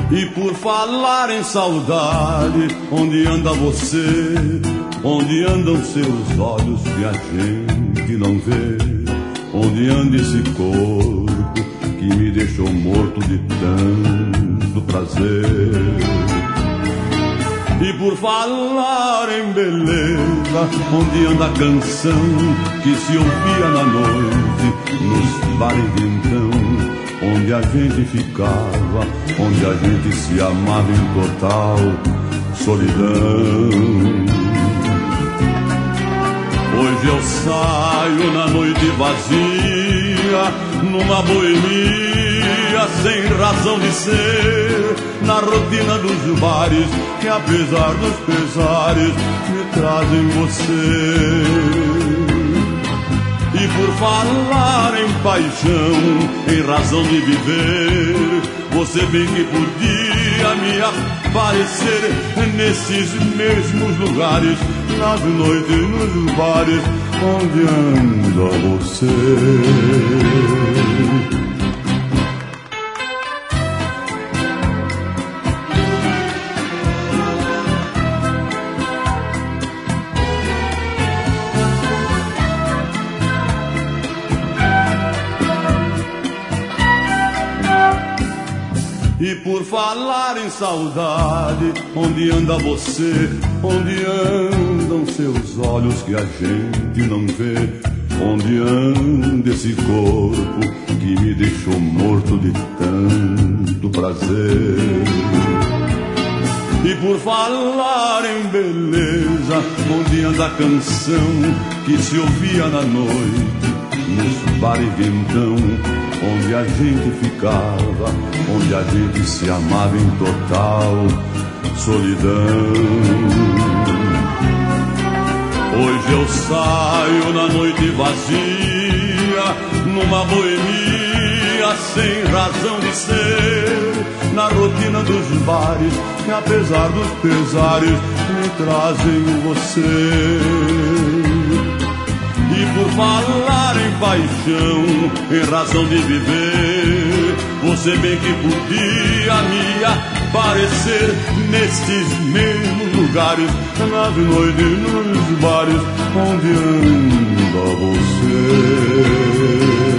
E por falar em saudade, onde anda você? Onde andam seus olhos que a gente não vê? Onde anda esse corpo que me deixou morto de tanto prazer? E por falar em beleza, onde anda a canção que se ouvia na noite nos bares de então? Onde a gente ficava, onde a gente se amava em total solidão. Hoje eu saio na noite vazia, numa boemia sem razão de ser, na rotina dos bares que apesar dos pesares me trazem você. E por falar em paixão, em razão de viver, você bem que podia me aparecer nesses mesmos lugares, nas noites, nos bares, onde anda você? E por falar em saudade, onde anda você? Onde andam seus olhos que a gente não vê? Onde anda esse corpo que me deixou morto de tanto prazer? E por falar em beleza, onde anda a canção que se ouvia na noite nos bares de então? Onde a gente ficava, onde a gente se amava em total solidão. Hoje eu saio na noite vazia, numa boemia sem razão de ser, na rotina dos bares que apesar dos pesares me trazem você. E por falar em paixão, em razão de viver, você bem que podia me aparecer nestes mesmos lugares, nas noites, nos bares, onde anda você?